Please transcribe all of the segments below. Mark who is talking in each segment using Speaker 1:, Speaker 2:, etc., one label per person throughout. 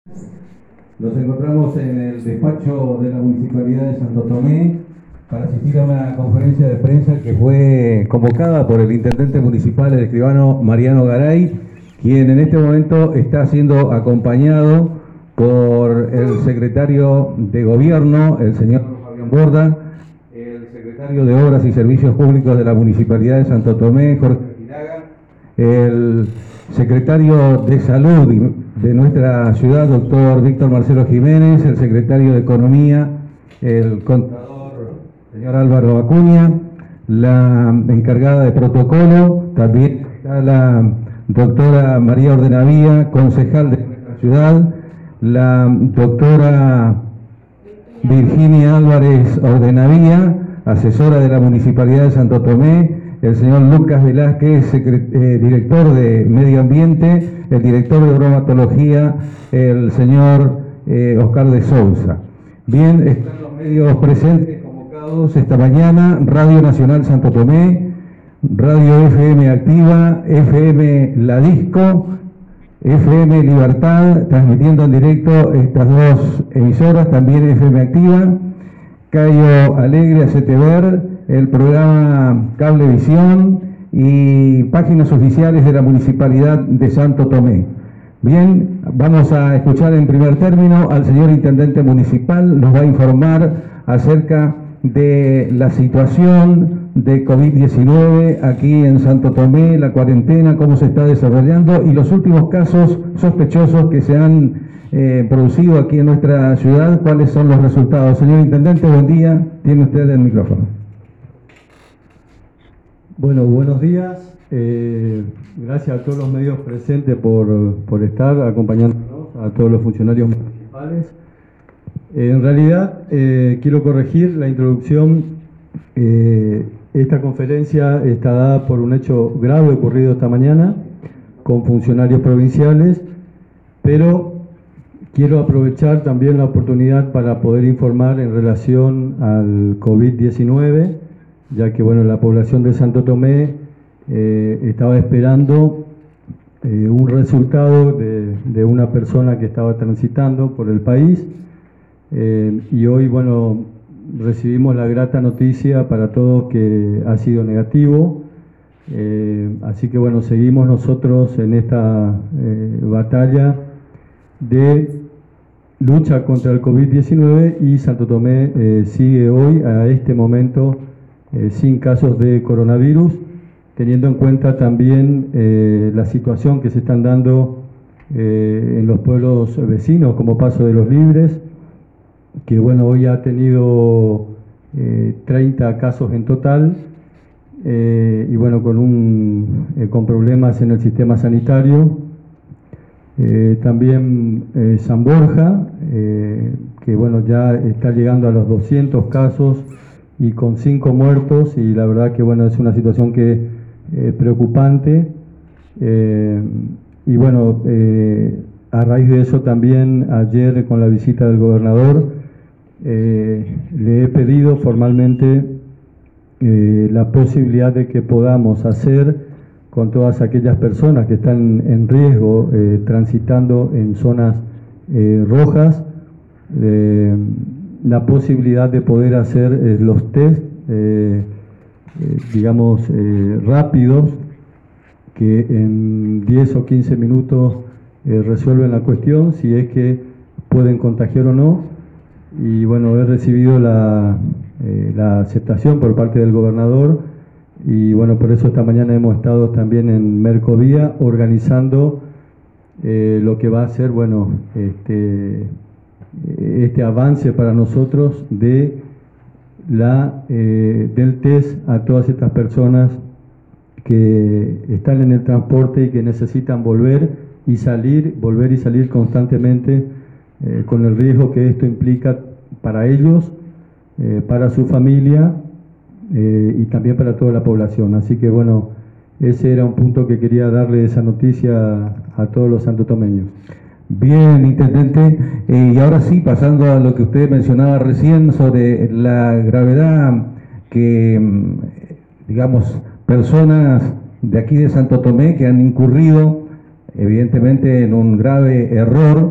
Speaker 1: Nos encontramos en el despacho de la Municipalidad de Santo Tomé para asistir a una conferencia de prensa que fue convocada por el Intendente Municipal, el escribano Mariano Garay, quien en este momento está siendo acompañado por el secretario de Gobierno, el señor Fabián Borda, el secretario de Obras y Servicios Públicos de la Municipalidad de Santo Tomé, Jorge Quinaga, el secretario de Salud de nuestra ciudad, doctor Víctor Marcelo Jiménez, el secretario de Economía, el contador, señor Álvaro Acuña, la encargada de protocolo, también está la doctora María Ordenavía, concejal de nuestra ciudad, la doctora Virginia Álvarez Ordenavía, asesora de la Municipalidad de Santo Tomé, el señor Lucas Velázquez, director de Medio Ambiente, el director de Bromatología, el señor Oscar de Sousa. Bien, están los medios presentes convocados esta mañana: Radio Nacional Santo Tomé, Radio FM Activa, FM La Disco, FM Libertad, transmitiendo en directo estas dos emisoras, también FM Activa, Cayo Alegre, ACTVer, el programa Cablevisión y páginas oficiales de la Municipalidad de Santo Tomé. Bien, vamos a escuchar en primer término al señor Intendente Municipal, nos va a informar acerca de la situación de COVID-19 aquí en Santo Tomé, la cuarentena, cómo se está desarrollando y los últimos casos sospechosos que se han producido aquí en nuestra ciudad, cuáles son los resultados. Señor Intendente, buen día, tiene usted el micrófono.
Speaker 2: Bueno, buenos días. Gracias a todos los medios presentes por estar acompañándonos, a todos los funcionarios municipales. En realidad, quiero corregir la introducción. Esta conferencia está dada por un hecho grave ocurrido esta mañana con funcionarios provinciales, pero quiero aprovechar también la oportunidad para poder informar en relación al COVID-19, ya que bueno, la población de Santo Tomé estaba esperando un resultado de una persona que estaba transitando por el país y hoy bueno, recibimos la grata noticia para todos que ha sido negativo, así que bueno, seguimos nosotros en esta batalla de lucha contra el COVID-19 y Santo Tomé sigue hoy a este momento sin casos de coronavirus, teniendo en cuenta también la situación que se están dando en los pueblos vecinos, como Paso de los Libres, que bueno, hoy ha tenido 30 casos en total, y bueno, con problemas en el sistema sanitario. También San Borja, que bueno, ya está llegando a los 200 casos y con 5 muertos, y la verdad que bueno, es una situación que preocupante, y bueno, a raíz de eso también ayer con la visita del gobernador le he pedido formalmente la posibilidad de que podamos hacer con todas aquellas personas que están en riesgo transitando en zonas rojas, la posibilidad de poder hacer los test, digamos, rápidos, que en 10 o 15 minutos resuelven la cuestión, si es que pueden contagiar o no. Y bueno, he recibido la aceptación por parte del gobernador, y bueno, por eso esta mañana hemos estado también en Mercovía organizando lo que va a ser, bueno, este avance para nosotros del test a todas estas personas que están en el transporte y que necesitan volver y salir constantemente, con el riesgo que esto implica para ellos, para su familia y también para toda la población. Así que bueno, ese era un punto que quería darle esa noticia a todos los santotomeños.
Speaker 1: Bien, Intendente, y ahora sí, pasando a lo que usted mencionaba recién sobre la gravedad que, digamos, personas de aquí de Santo Tomé que han incurrido evidentemente en un grave error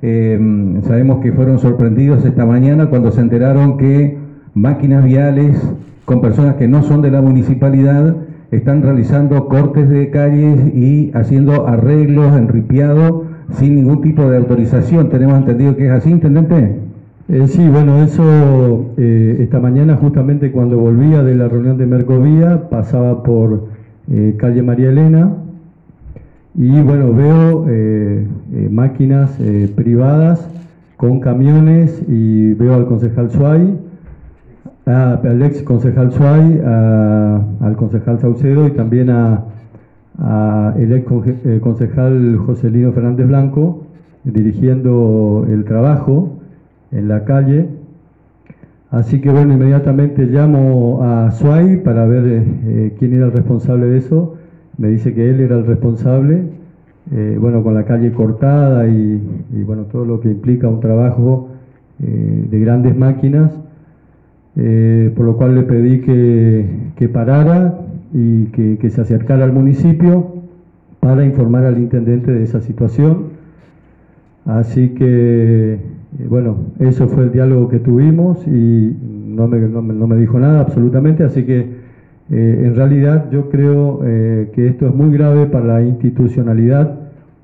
Speaker 1: Sabemos que fueron sorprendidos esta mañana cuando se enteraron que máquinas viales con personas que no son de la municipalidad están realizando cortes de calles y haciendo arreglos, enripiado, sin ningún tipo de autorización. ¿Tenemos entendido que es así, intendente?
Speaker 2: Sí, bueno, eso esta mañana justamente cuando volvía de la reunión de Mercovía pasaba por calle María Elena y bueno, veo máquinas privadas con camiones y veo al concejal Suay, al ex concejal Suay, al concejal Saucedo y también el ex concejal Joselino Fernández Blanco dirigiendo el trabajo en la calle. Así que bueno, inmediatamente llamo a Suay para ver quién era el responsable de eso. Me dice que él era el responsable, bueno, con la calle cortada y bueno, todo lo que implica un trabajo de grandes máquinas, por lo cual le pedí que parara y que se acercara al municipio para informar al intendente de esa situación. Así que bueno, eso fue el diálogo que tuvimos y no me dijo nada absolutamente, así que en realidad yo creo que esto es muy grave para la institucionalidad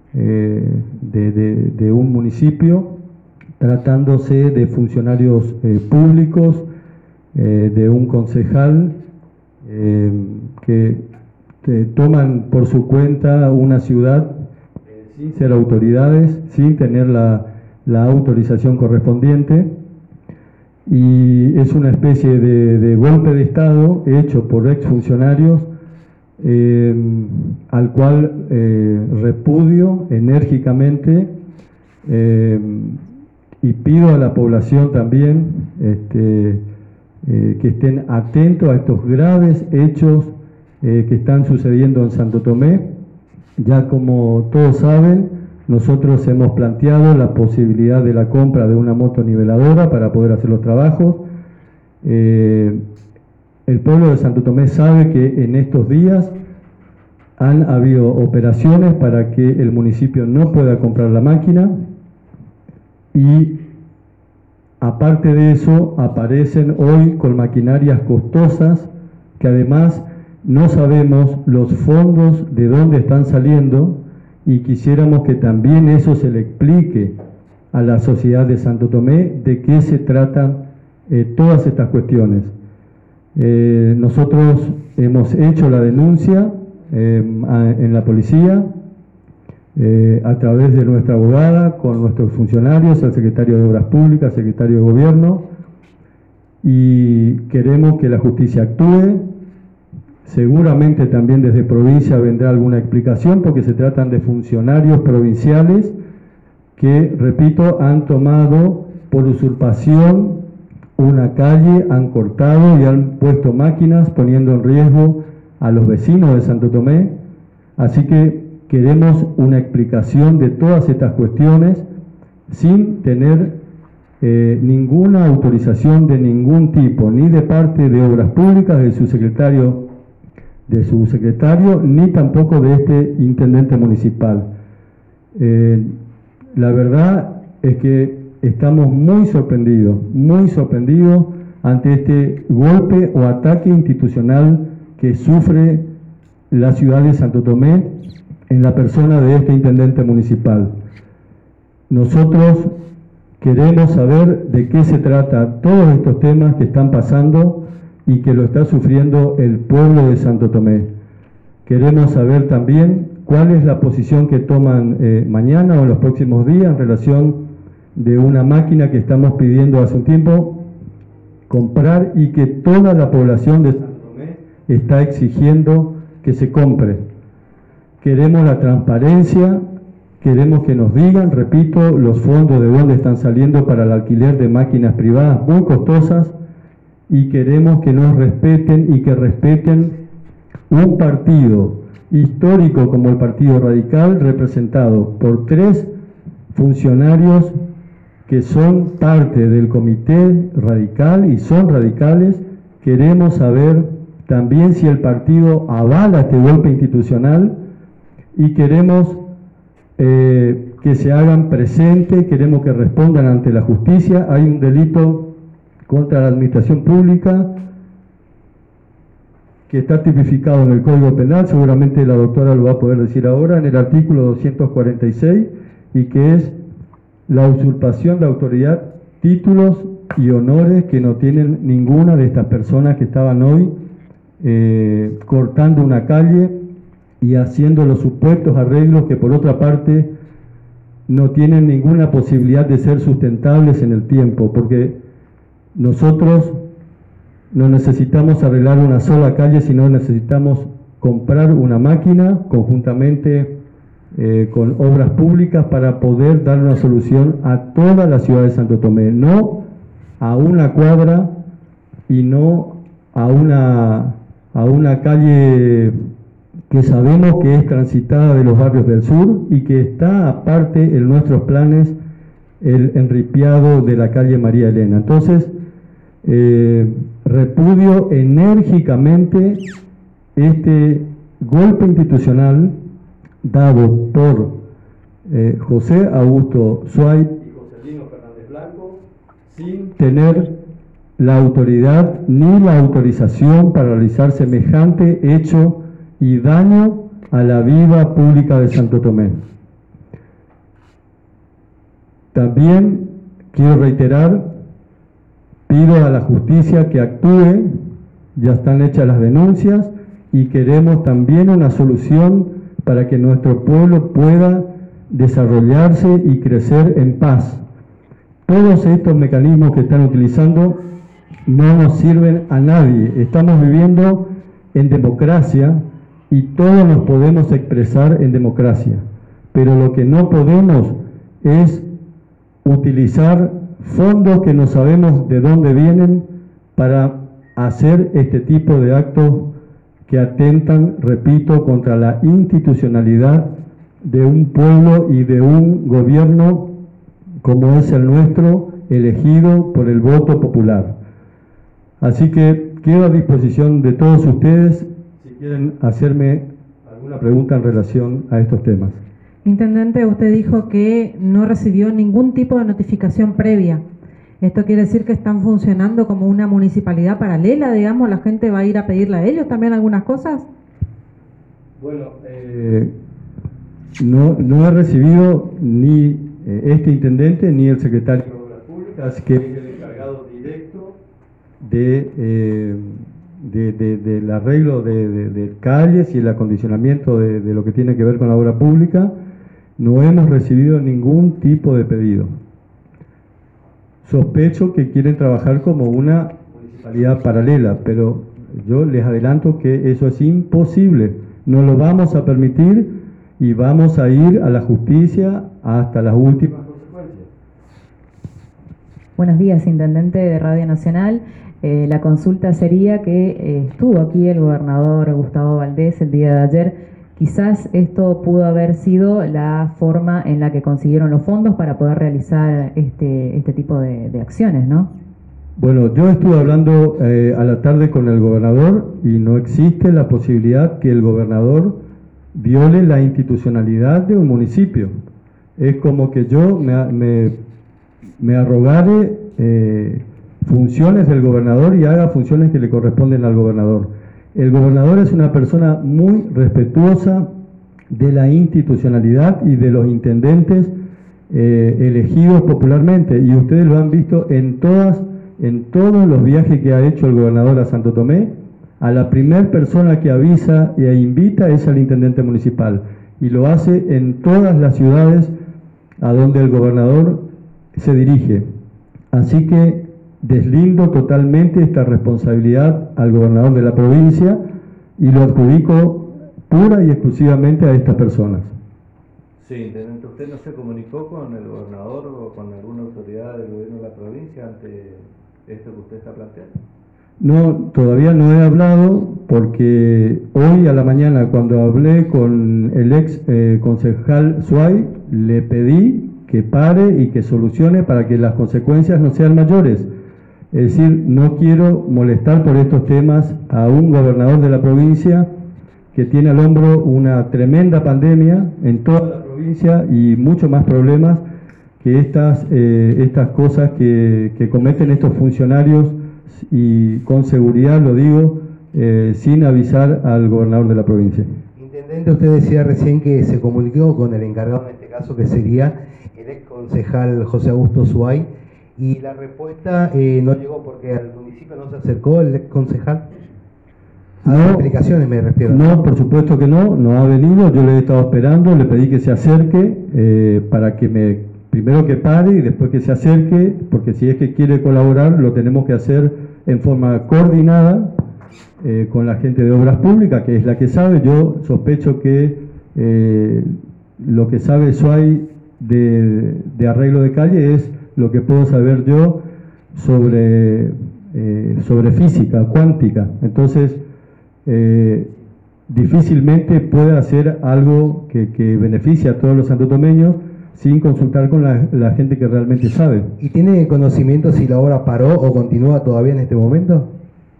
Speaker 2: de un municipio, tratándose de funcionarios públicos, de un concejal que toman por su cuenta una ciudad sin ser autoridades, sin tener la autorización correspondiente, y es una especie de golpe de Estado hecho por exfuncionarios al cual repudio enérgicamente y pido a la población también que estén atentos a estos graves hechos que están sucediendo en Santo Tomé. Ya como todos saben, nosotros hemos planteado la posibilidad de la compra de una motoniveladora para poder hacer los trabajos. El pueblo de Santo Tomé sabe que en estos días han habido operaciones para que el municipio no pueda comprar la máquina y aparte de eso aparecen hoy con maquinarias costosas que además no sabemos los fondos de dónde están saliendo, y quisiéramos que también eso se le explique a la sociedad de Santo Tomé de qué se tratan todas estas cuestiones. Nosotros hemos hecho la denuncia en la policía a través de nuestra abogada, con nuestros funcionarios, el secretario de Obras Públicas, el secretario de Gobierno, y queremos que la justicia actúe. Seguramente también desde provincia vendrá alguna explicación porque se tratan de funcionarios provinciales que, repito, han tomado por usurpación una calle, han cortado y han puesto máquinas poniendo en riesgo a los vecinos de Santo Tomé. Así que queremos una explicación de todas estas cuestiones sin tener ninguna autorización de ningún tipo, ni de parte de Obras Públicas, de su secretario, ni tampoco de este intendente municipal. La verdad es que estamos muy sorprendidos ante este golpe o ataque institucional que sufre la ciudad de Santo Tomé en la persona de este intendente municipal. Nosotros queremos saber de qué se trata todos estos temas que están pasando y que lo está sufriendo el pueblo de Santo Tomé. Queremos saber también cuál es la posición que toman mañana o en los próximos días en relación de una máquina que estamos pidiendo hace un tiempo comprar y que toda la población de Santo Tomé está exigiendo que se compre. Queremos la transparencia, queremos que nos digan, repito, los fondos de dónde están saliendo para el alquiler de máquinas privadas muy costosas, y queremos que nos respeten y que respeten un partido histórico como el Partido Radical, representado por 3 funcionarios que son parte del comité radical y son radicales. Queremos saber también si el partido avala este golpe institucional y queremos que se hagan presentes, queremos que respondan ante la justicia. Hay un delito contra la administración pública que está tipificado en el Código Penal, seguramente la doctora lo va a poder decir ahora, en el artículo 246, y que es la usurpación de autoridad, títulos y honores que no tienen ninguna de estas personas que estaban hoy cortando una calle y haciendo los supuestos arreglos que por otra parte no tienen ninguna posibilidad de ser sustentables en el tiempo, porque nosotros no necesitamos arreglar una sola calle, sino necesitamos comprar una máquina conjuntamente con obras públicas para poder dar una solución a toda la ciudad de Santo Tomé, no a una cuadra y no a una calle que sabemos que es transitada de los barrios del sur y que está aparte en nuestros planes el enripiado de la calle María Elena. Entonces, repudio enérgicamente este golpe institucional dado por José Augusto Zuay y Joselino Fernández Blanco sin tener la autoridad ni la autorización para realizar semejante hecho y daño a la vida pública de Santo Tomé. También quiero reiterar, pido a la justicia que actúe, ya están hechas las denuncias y queremos también una solución para que nuestro pueblo pueda desarrollarse y crecer en paz. Todos estos mecanismos que están utilizando no nos sirven a nadie. Estamos viviendo en democracia y todos nos podemos expresar en democracia, pero lo que no podemos es utilizar fondos que no sabemos de dónde vienen para hacer este tipo de actos que atentan, repito, contra la institucionalidad de un pueblo y de un gobierno como es el nuestro, elegido por el voto popular. Así que quedo a disposición de todos ustedes si quieren hacerme alguna pregunta en relación a estos temas.
Speaker 3: Intendente, usted dijo que no recibió ningún tipo de notificación previa. ¿Esto quiere decir que están funcionando como una municipalidad paralela, digamos? ¿La gente va a ir a pedirle a ellos también algunas cosas?
Speaker 2: Bueno, no he recibido ni este intendente ni el secretario de Obras Públicas, que es el encargado directo del arreglo de calles y el acondicionamiento de lo que tiene que ver con la obra pública. No hemos recibido ningún tipo de pedido. Sospecho que quieren trabajar como una municipalidad paralela, pero yo les adelanto que eso es imposible. No lo vamos a permitir y vamos a ir a la justicia hasta las últimas consecuencias.
Speaker 4: Buenos días, intendente de Radio Nacional. La consulta sería que estuvo aquí el gobernador Gustavo Valdés el día de ayer. Quizás esto pudo haber sido la forma en la que consiguieron los fondos para poder realizar este tipo de acciones, ¿no?
Speaker 2: Bueno, yo estuve hablando a la tarde con el gobernador y no existe la posibilidad que el gobernador viole la institucionalidad de un municipio. Es como que yo me arrogare funciones del gobernador y haga funciones que le corresponden al gobernador. El gobernador es una persona muy respetuosa de la institucionalidad y de los intendentes elegidos popularmente, y ustedes lo han visto en todos los viajes que ha hecho el gobernador a Santo Tomé. A la primera persona que avisa e invita es al intendente municipal, y lo hace en todas las ciudades a donde el gobernador se dirige. Así que deslindo totalmente esta responsabilidad al gobernador de la provincia y lo adjudico pura y exclusivamente a estas personas.
Speaker 1: Sí, intendente, ¿usted no se comunicó con el gobernador o con alguna autoridad del gobierno de la provincia ante esto que usted está planteando?
Speaker 2: No, todavía no he hablado porque hoy a la mañana, cuando hablé con el ex concejal Zuay, le pedí que pare y que solucione para que las consecuencias no sean mayores. Es decir, no quiero molestar por estos temas a un gobernador de la provincia que tiene al hombro una tremenda pandemia en toda la provincia y muchos más problemas que estas cosas que cometen estos funcionarios, y con seguridad lo digo, sin avisar al gobernador de la provincia.
Speaker 5: Intendente, usted decía recién que se comunicó con el encargado en este caso, que sería el ex concejal José Augusto Zuay, y la respuesta no llegó porque al municipio no se acercó el ex concejal. A las explicaciones me refiero.
Speaker 2: No, por supuesto que no ha venido, yo le he estado esperando, le pedí que se acerque para que primero que pare y después que se acerque, porque si es que quiere colaborar lo tenemos que hacer en forma coordinada con la gente de Obras Públicas, que es la que sabe. Yo sospecho que lo que sabe Zuay de arreglo de calle es lo que puedo saber yo sobre física cuántica. Entonces, difícilmente puede hacer algo que beneficie a todos los santotomeños sin consultar con la gente que realmente sabe.
Speaker 5: ¿Y tiene conocimiento si la obra paró o continúa todavía en este momento?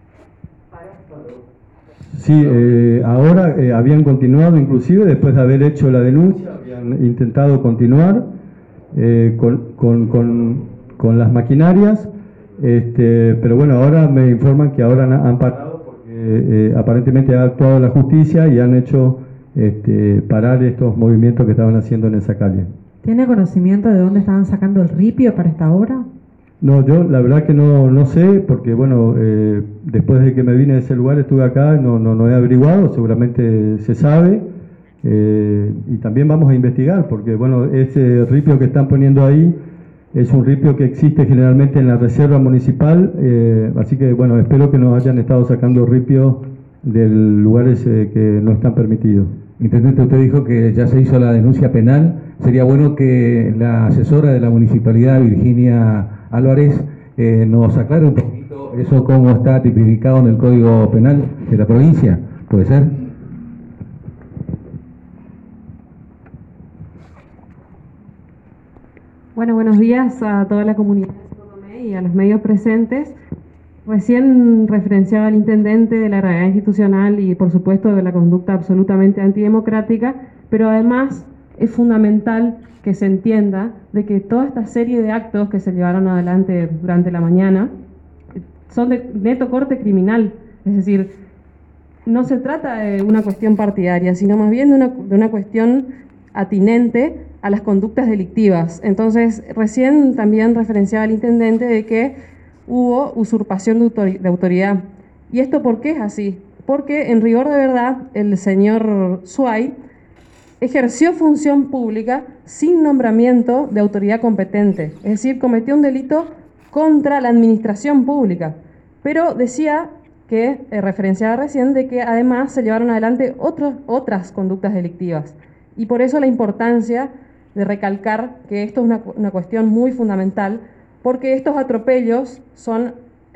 Speaker 2: Sí, ahora habían continuado, inclusive después de haber hecho la denuncia, habían intentado continuar con las maquinarias, pero bueno, ahora me informan que ahora han parado porque aparentemente ha actuado la justicia y han hecho parar estos movimientos que estaban haciendo en esa calle.
Speaker 3: ¿Tiene conocimiento de dónde estaban sacando el ripio para esta obra?
Speaker 2: No, yo la verdad que no sé, porque bueno, después de que me vine de ese lugar estuve acá, no he averiguado, seguramente se sabe, y también vamos a investigar, porque bueno, ese ripio que están poniendo ahí es un ripio que existe generalmente en la reserva municipal, así que bueno, espero que nos hayan estado sacando ripio de lugares que no están permitidos.
Speaker 1: Intendente, usted dijo que ya se hizo la denuncia penal. Sería bueno que la asesora de la municipalidad, Virginia Álvarez, nos aclare un poquito eso, cómo está tipificado en el Código Penal de la provincia. ¿Puede ser?
Speaker 6: Bueno, buenos días a toda la comunidad de Santo Tomé y a los medios presentes. Recién referenciaba al intendente de la gravedad institucional y por supuesto de la conducta absolutamente antidemocrática, pero además es fundamental que se entienda de que toda esta serie de actos que se llevaron adelante durante la mañana son de neto corte criminal, es decir, no se trata de una cuestión partidaria, sino más bien de una cuestión atinente a las conductas delictivas. Entonces, recién también referenciaba al intendente de que hubo usurpación de autoridad. ¿Y esto por qué es así? Porque en rigor de verdad el señor Zuay ejerció función pública sin nombramiento de autoridad competente, es decir, cometió un delito contra la administración pública, pero decía que, referenciaba recién, de que además se llevaron adelante otras conductas delictivas, y por eso la importancia de recalcar que esto es una cuestión muy fundamental, porque estos atropellos son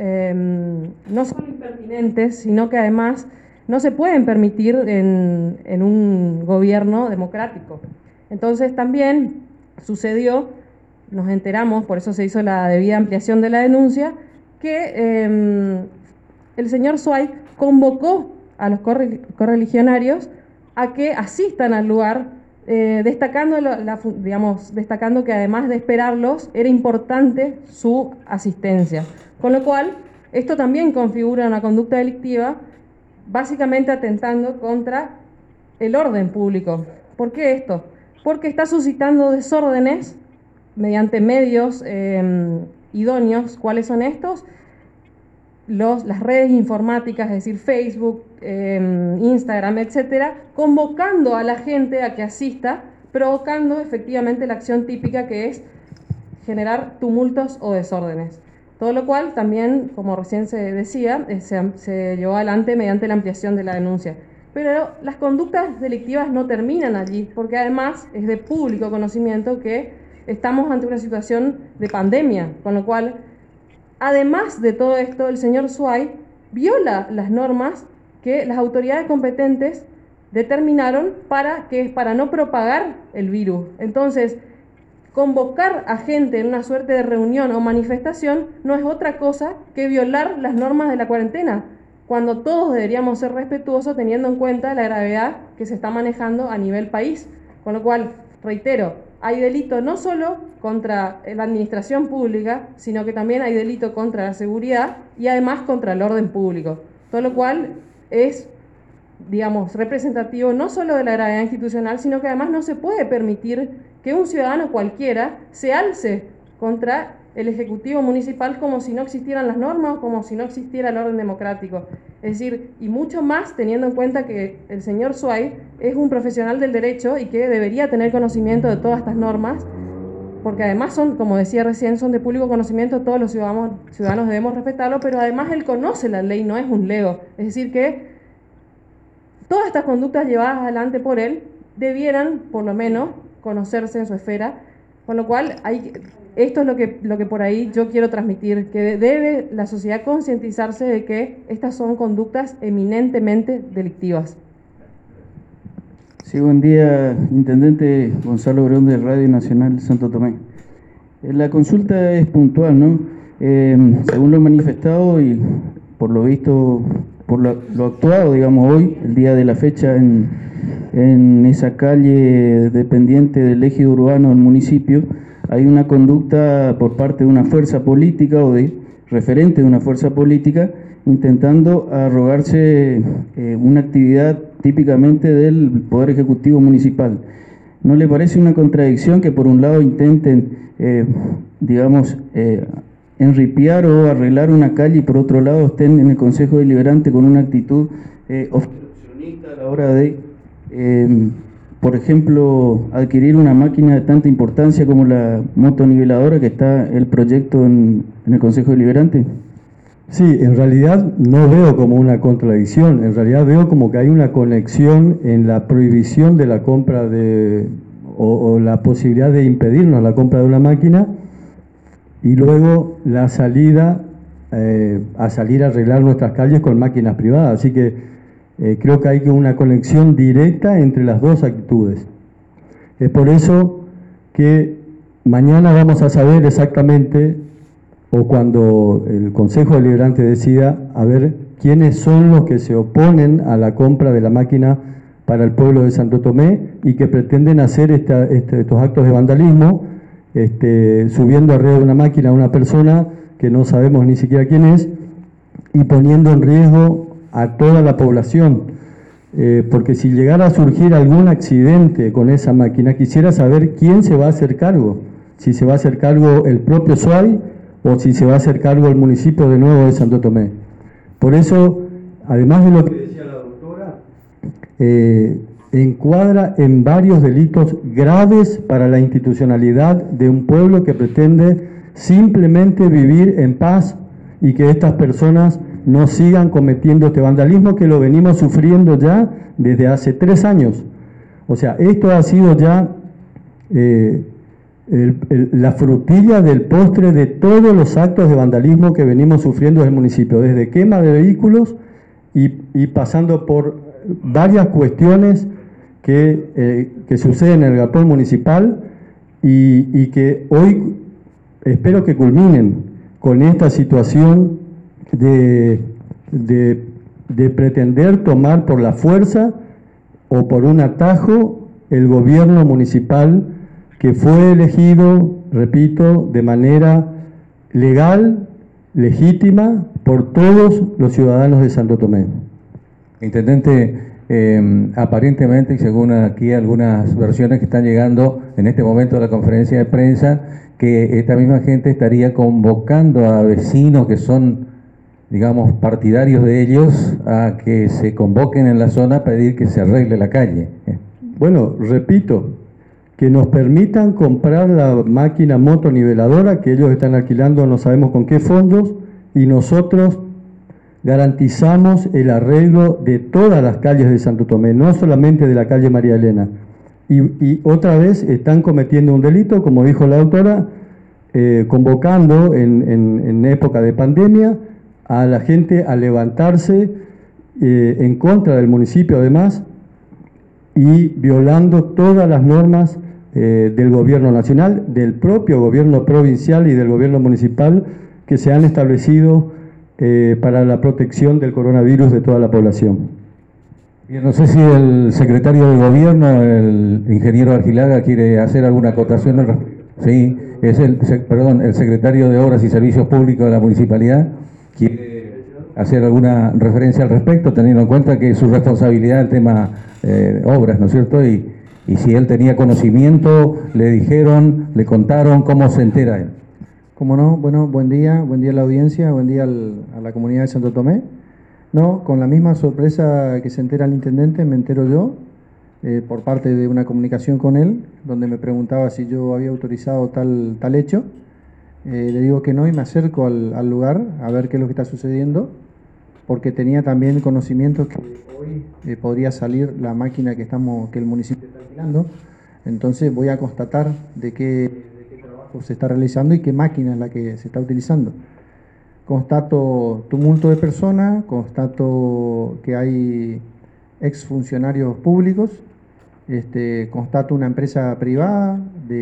Speaker 6: no solo impertinentes, sino que además no se pueden permitir en un gobierno democrático. Entonces también sucedió, nos enteramos, por eso se hizo la debida ampliación de la denuncia, que el señor Zuay convocó a los correligionarios a que asistan al lugar, destacando que además de esperarlos, era importante su asistencia. Con lo cual, esto también configura una conducta delictiva, básicamente atentando contra el orden público. ¿Por qué esto? Porque está suscitando desórdenes mediante medios idóneos. ¿Cuáles son estos? Las redes informáticas, es decir, Facebook, Instagram, etcétera, convocando a la gente a que asista, provocando efectivamente la acción típica que es generar tumultos o desórdenes. Todo lo cual también, como recién se decía, se llevó adelante mediante la ampliación de la denuncia. Pero las conductas delictivas no terminan allí, porque además es de público conocimiento que estamos ante una situación de pandemia, con lo cual, además de todo esto, el señor Zuay viola las normas que las autoridades competentes determinaron para no propagar el virus. Entonces, convocar a gente en una suerte de reunión o manifestación no es otra cosa que violar las normas de la cuarentena. cuando todos deberíamos ser respetuosos teniendo en cuenta la gravedad que se está manejando a nivel país. Con lo cual, reitero, hay delito no solo contra la administración pública, sino que también hay delito contra la seguridad y además contra el orden público. Todo lo cual es, digamos, representativo no solo de la gravedad institucional, sino que además no se puede permitir que un ciudadano cualquiera se alce contra el Ejecutivo Municipal como si no existieran las normas o como si no existiera el orden democrático. Es decir, y mucho más teniendo en cuenta que el señor Zuay es un profesional del derecho y que debería tener conocimiento de todas estas normas, porque además son, como decía recién, son de público conocimiento, todos los ciudadanos debemos respetarlo, pero además él conoce la ley, no es un lego. Es decir que todas estas conductas llevadas adelante por él debieran, por lo menos, conocerse en su esfera, con lo cual esto es lo que por ahí yo quiero transmitir, que debe la sociedad concientizarse de que estas son conductas eminentemente delictivas.
Speaker 7: Sí, buen día, Intendente Gonzalo Obregón de Radio Nacional Santo Tomé. La consulta es puntual, ¿no? Según lo manifestado y por lo visto, por lo actuado, digamos, hoy, el día de la fecha, en esa calle dependiente del ejido urbano del municipio, hay una conducta por parte de una fuerza política o de referente de una fuerza política intentando arrogarse una actividad típicamente del Poder Ejecutivo Municipal. ¿No le parece una contradicción que por un lado intenten, enripiar o arreglar una calle y por otro lado estén en el Consejo Deliberante con una actitud obstruccionista a la hora de, por ejemplo, adquirir una máquina de tanta importancia como la motoniveladora que está el proyecto en el Consejo Deliberante?
Speaker 2: Sí, en realidad no veo como una contradicción, en realidad veo como que hay una conexión en la prohibición de la compra o la posibilidad de impedirnos la compra de una máquina y luego la salida a salir a arreglar nuestras calles con máquinas privadas. Así que creo que hay una conexión directa entre las dos actitudes. Es por eso que mañana vamos a saber exactamente, o cuando el Consejo Deliberante decida, a ver quiénes son los que se oponen a la compra de la máquina para el pueblo de Santo Tomé y que pretenden hacer estos actos de vandalismo, subiendo arriba de una máquina a una persona que no sabemos ni siquiera quién es y poniendo en riesgo a toda la población. Porque si llegara a surgir algún accidente con esa máquina, quisiera saber quién se va a hacer cargo, si se va a hacer cargo el propio Zuay o si se va a hacer cargo el municipio de nuevo de Santo Tomé. Por eso, además de lo que decía la doctora, encuadra en varios delitos graves para la institucionalidad de un pueblo que pretende simplemente vivir en paz y que estas personas no sigan cometiendo este vandalismo que lo venimos sufriendo ya desde hace 3 años. O sea, esto ha sido ya la frutilla del postre de todos los actos de vandalismo que venimos sufriendo en el municipio, desde quema de vehículos y pasando por varias cuestiones que suceden en el galpón municipal y que hoy espero que culminen con esta situación de pretender tomar por la fuerza o por un atajo el gobierno municipal que fue elegido, repito, de manera legal, legítima, por todos los ciudadanos de Santo Tomé.
Speaker 1: Intendente, aparentemente, y según aquí algunas versiones que están llegando en este momento a la conferencia de prensa, que esta misma gente estaría convocando a vecinos que son, digamos, partidarios de ellos a que se convoquen en la zona a pedir que se arregle la calle.
Speaker 2: Bueno, repito, que nos permitan comprar la máquina motoniveladora que ellos están alquilando, no sabemos con qué fondos, y nosotros garantizamos el arreglo de todas las calles de Santo Tomé, no solamente de la calle María Elena. Y otra vez están cometiendo un delito, como dijo la doctora, convocando en época de pandemia a la gente a levantarse en contra del municipio además y violando todas las normas del gobierno nacional, del propio gobierno provincial y del gobierno municipal que se han establecido para la protección del coronavirus de toda la población.
Speaker 1: Bien, no sé si el secretario de Gobierno, el ingeniero Argilaga, quiere hacer alguna acotación al respecto. Sí, es el secretario de Obras y Servicios Públicos de la Municipalidad. ¿Quiere hacer alguna referencia al respecto, teniendo en cuenta que es su responsabilidad el tema obras, ¿no es cierto? Y si él tenía conocimiento, le dijeron, le contaron, ¿cómo se entera él?
Speaker 8: Como no, bueno, buen día a la audiencia, buen día a la comunidad de Santo Tomé. No, con la misma sorpresa que se entera el intendente, me entero yo, por parte de una comunicación con él, donde me preguntaba si yo había autorizado tal hecho. Le digo que no y me acerco al lugar a ver qué es lo que está sucediendo, porque tenía también conocimiento que hoy podría salir la máquina que el municipio está alquilando. Entonces voy a constatar de qué trabajo se está realizando y qué máquina es la que se está utilizando. Constato tumulto de personas, constato que hay exfuncionarios públicos, constato una empresa privada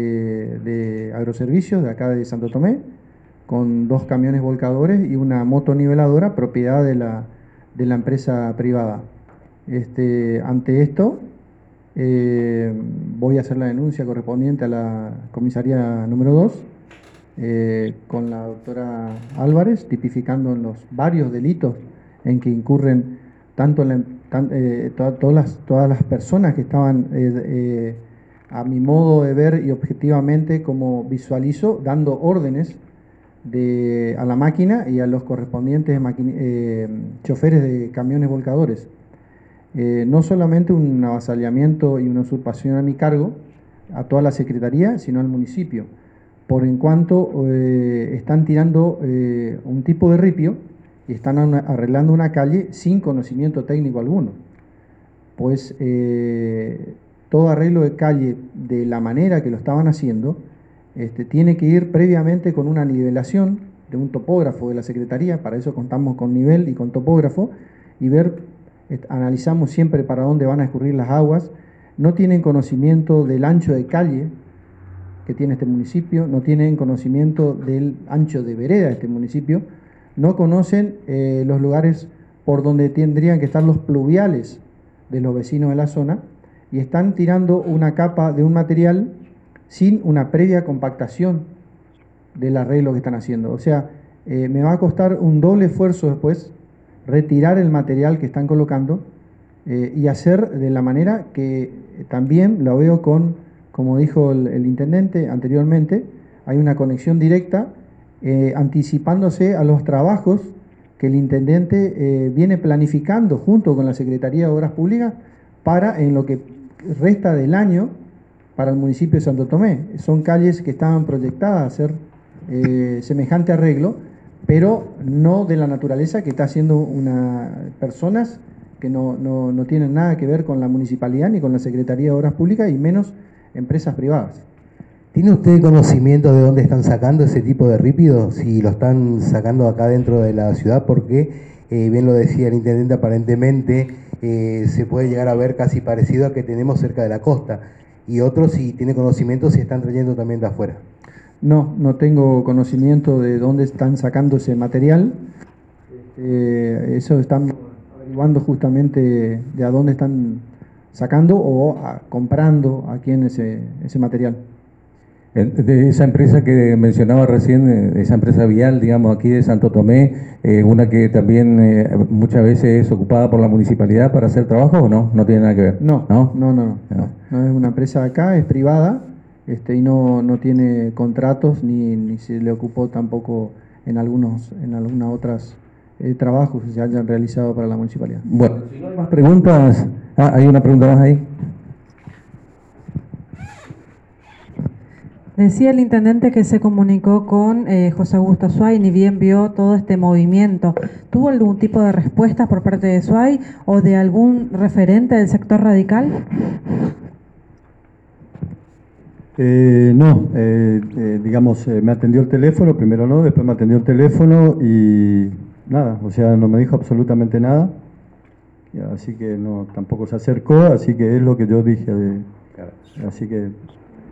Speaker 8: de agroservicios de acá de Santo Tomé, con 2 camiones volcadores y una moto niveladora propiedad de la empresa privada. Ante esto, voy a hacer la denuncia correspondiente a la comisaría número 2, con la doctora Álvarez, tipificando en los varios delitos en que incurren tanto todas las personas que estaban, a mi modo de ver y objetivamente como visualizo, dando órdenes a la máquina y a los correspondientes choferes de camiones volcadores. No solamente un avasallamiento y una usurpación a mi cargo, a toda la Secretaría, sino al municipio, por en cuanto están tirando un tipo de ripio y están arreglando una calle sin conocimiento técnico alguno. Pues todo arreglo de calle de la manera que lo estaban haciendo tiene que ir previamente con una nivelación de un topógrafo de la Secretaría, para eso contamos con nivel y con topógrafo, y analizamos siempre para dónde van a escurrir las aguas. No tienen conocimiento del ancho de calle que tiene este municipio, no tienen conocimiento del ancho de vereda de este municipio, no conocen los lugares por donde tendrían que estar los pluviales de los vecinos de la zona, y están tirando una capa de un material sin una previa compactación del arreglo que están haciendo. O sea, me va a costar un doble esfuerzo después retirar el material que están colocando y hacer de la manera que también lo veo como dijo el intendente anteriormente, hay una conexión directa anticipándose a los trabajos que el intendente viene planificando junto con la Secretaría de Obras Públicas para en lo que resta del año para el municipio de Santo Tomé. Son calles que estaban proyectadas a hacer semejante arreglo, pero no de la naturaleza que está haciendo personas que no tienen nada que ver con la municipalidad ni con la Secretaría de Obras Públicas y menos empresas privadas.
Speaker 5: ¿Tiene usted conocimiento de dónde están sacando ese tipo de rípidos? Si lo están sacando acá dentro de la ciudad, porque bien lo decía el intendente, aparentemente se puede llegar a ver casi parecido a que tenemos cerca de la costa. Y otros, si tiene conocimiento, si están trayendo también de afuera.
Speaker 8: No tengo conocimiento de dónde están sacando ese material. Eso están averiguando justamente de a dónde están sacando o comprando aquí en ese material.
Speaker 1: De esa empresa que mencionaba recién, esa empresa vial, digamos, aquí de Santo Tomé, una que también muchas veces es ocupada por la municipalidad para hacer trabajo, ¿o no? No tiene nada que ver.
Speaker 8: No es una empresa acá, es privada, y no tiene contratos ni se le ocupó tampoco en algunas otras trabajos que se hayan realizado para la municipalidad.
Speaker 1: Bueno, si no hay más preguntas, hay una pregunta más ahí.
Speaker 3: Decía el intendente que se comunicó con José Augusto Suay, ni bien vio todo este movimiento. ¿Tuvo algún tipo de respuesta por parte de Suay o de algún referente del sector radical?
Speaker 2: No, digamos, me atendió el teléfono, primero no, después me atendió el teléfono y nada, o sea, no me dijo absolutamente nada, así que no, tampoco se acercó, así que es lo que yo dije, así que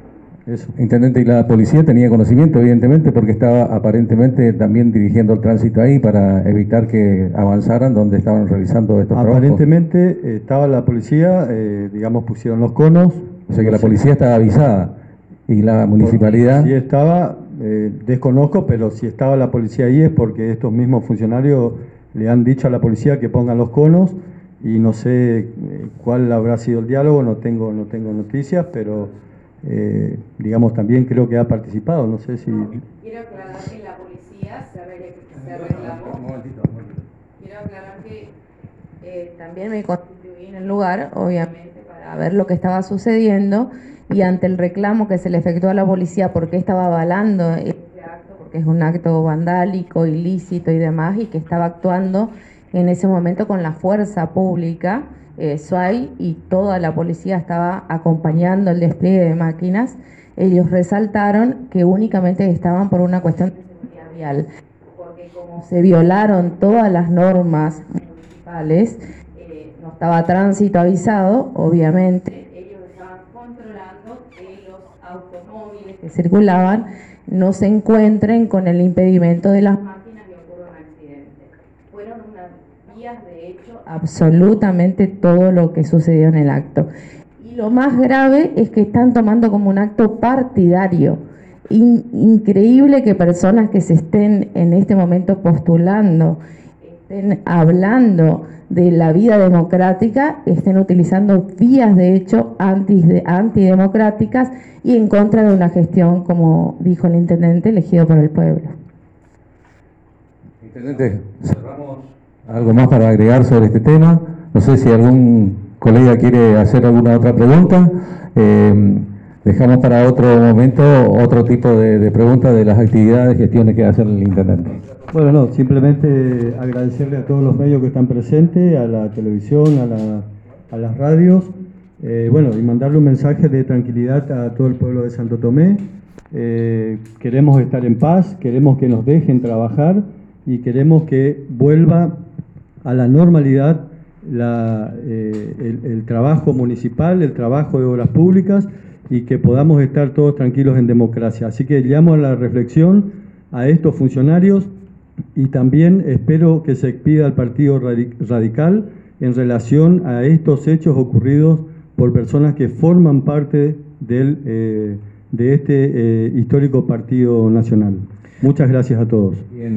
Speaker 2: eso.
Speaker 1: Intendente, y la policía tenía conocimiento, evidentemente, porque estaba aparentemente también dirigiendo el tránsito ahí para evitar que avanzaran donde estaban realizando estos trabajos.
Speaker 2: Aparentemente estaba la policía, digamos, pusieron los conos.
Speaker 1: O sea que
Speaker 2: no
Speaker 1: la
Speaker 2: sé.
Speaker 1: policía estaba avisada y la municipalidad...
Speaker 2: Sí estaba, desconozco, pero si estaba la policía ahí es porque estos mismos funcionarios le han dicho a la policía que pongan los conos y no sé cuál habrá sido el diálogo, no tengo noticias, pero digamos también creo que ha participado, no sé si...
Speaker 9: Quiero aclarar que la policía se reclamó. Quiero aclarar que también me constituí en el lugar, obviamente, para ver lo que estaba sucediendo y ante el reclamo que se le efectuó a la policía porque estaba avalando este acto, porque es un acto vandálico, ilícito y demás, y que estaba actuando en ese momento con la fuerza pública, SUAY y toda la policía estaba acompañando el despliegue de máquinas. Ellos resaltaron que únicamente estaban por una cuestión de seguridad vial, porque como se violaron todas las normas municipales, no estaba tránsito avisado, obviamente, ellos estaban controlando que los automóviles que circulaban no se encuentren con el impedimento de las máquinas y ocurra un accidente. Fueron unas vías de hecho absolutamente todo lo que sucedió en el acto. Y lo más grave es que están tomando como un acto partidario. Increíble que personas que se estén en este momento postulando, estén hablando de la vida democrática, estén utilizando vías de hecho antidemocráticas y en contra de una gestión, como dijo el intendente, elegido por el pueblo.
Speaker 1: Intendente, cerramos. ¿Algo más para agregar sobre este tema? No sé si algún colega quiere hacer alguna otra pregunta. Dejamos para otro momento otro tipo de preguntas de las actividades, gestiones que hace el intendente.
Speaker 2: Bueno, no, simplemente agradecerle a todos los medios que están presentes, a la televisión, a las radios, bueno, y mandarle un mensaje de tranquilidad a todo el pueblo de Santo Tomé. Queremos estar en paz, queremos que nos dejen trabajar y queremos que vuelva a la normalidad el trabajo municipal, el trabajo de obras públicas y que podamos estar todos tranquilos en democracia. Así que llamo a la reflexión a estos funcionarios y también espero que se pida al Partido Radical en relación a estos hechos ocurridos por personas que forman parte de este histórico partido nacional. Muchas gracias a todos. Bien.